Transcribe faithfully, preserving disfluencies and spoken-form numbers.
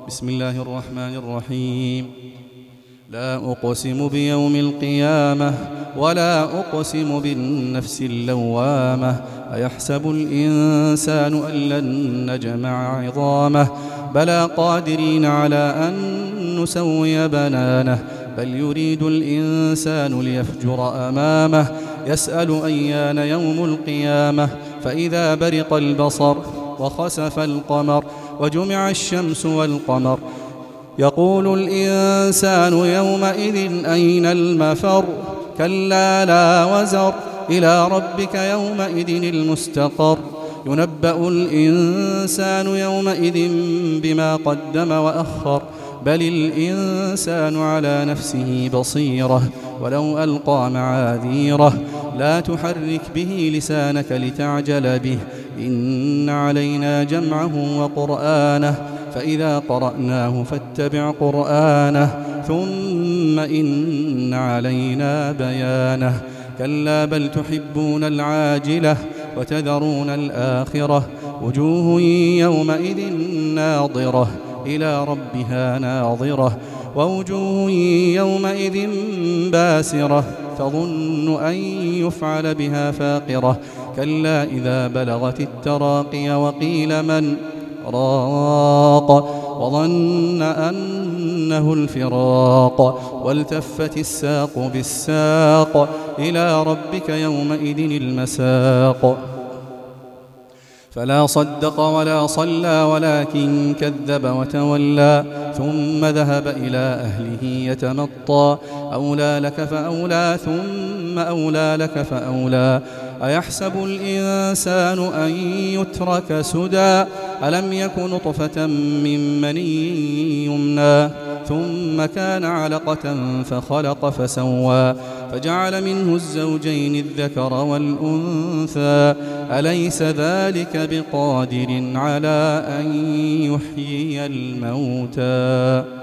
بسم الله الرحمن الرحيم. لا أقسم بيوم القيامة ولا أقسم بالنفس اللوامة. أيحسب الإنسان أن لن نجمع عظامه بلى قادرين على أن نسوي بنانه بل يريد الإنسان ليفجر أمامه يسأل أيان يوم القيامة فإذا برق البصر وخسف القمر وجمع الشمس والقمر يقول الإنسان يومئذ أين المفر كلا لا وزر إلى ربك يومئذ المستقر ينبأ الإنسان يومئذ بما قدم وأخر بل الإنسان على نفسه بصيرة ولو ألقى معاذيره لا تحرك به لسانك لتعجل به إن علينا جمعه وقرآنه فإذا قرأناه فاتبع قرآنه ثم إن علينا بيانه كلا بل تحبون العاجلة وتذرون الآخرة وجوه يومئذ ناظرة إلى ربها ناظرة ووجوه يومئذ باسرة تظن أن يفعل بها فاقرة كلا إذا بلغت التراقي وقيل من راق وظن أنه الفراق والتفت الساق بالساق إلى ربك يومئذ المساق فلا صدق ولا صلى ولكن كذب وتولى ثم ذهب إلى أهله يتمطى أولى لك فأولى ثم أولى لك فأولى أيحسب الإنسان أن يترك سدى ألم يك نطفة من مني يمنى ثم كان علقة فخلق فسوى فجعل منه الزوجين الذكر والأنثى أليس ذلك بقادر على أن يحيي الموتى